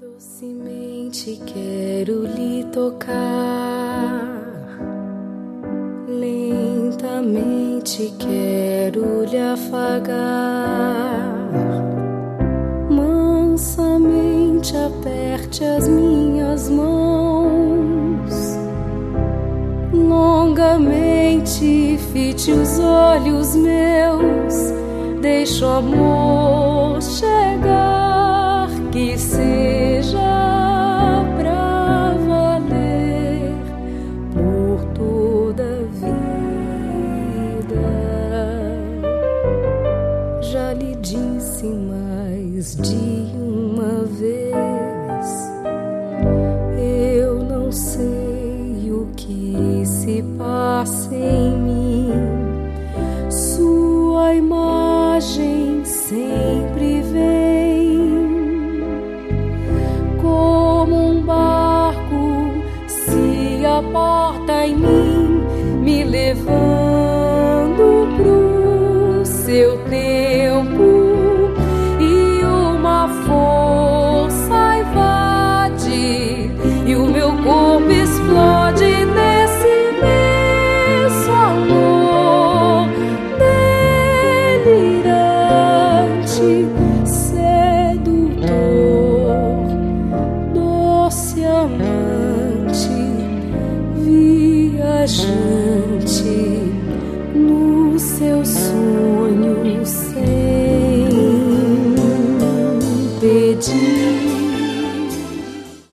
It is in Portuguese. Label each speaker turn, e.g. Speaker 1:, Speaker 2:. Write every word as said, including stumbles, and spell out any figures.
Speaker 1: Docemente quero lhe tocar, lentamente quero lhe afagar, mansamente aperte as minhas mãos, longamente fite os olhos meus, deixe o amor chegar, que seja pra valer por toda a vida. Já lhe disse mais de uma vez, eu não sei o que se passa em mim, sua imagem sempre vem como um barco, se aporta em mim, me levando pro seu tempo, e uma força invade e o meu corpo explode nesse imenso amor delirante, sedutor, doce amante, viajante.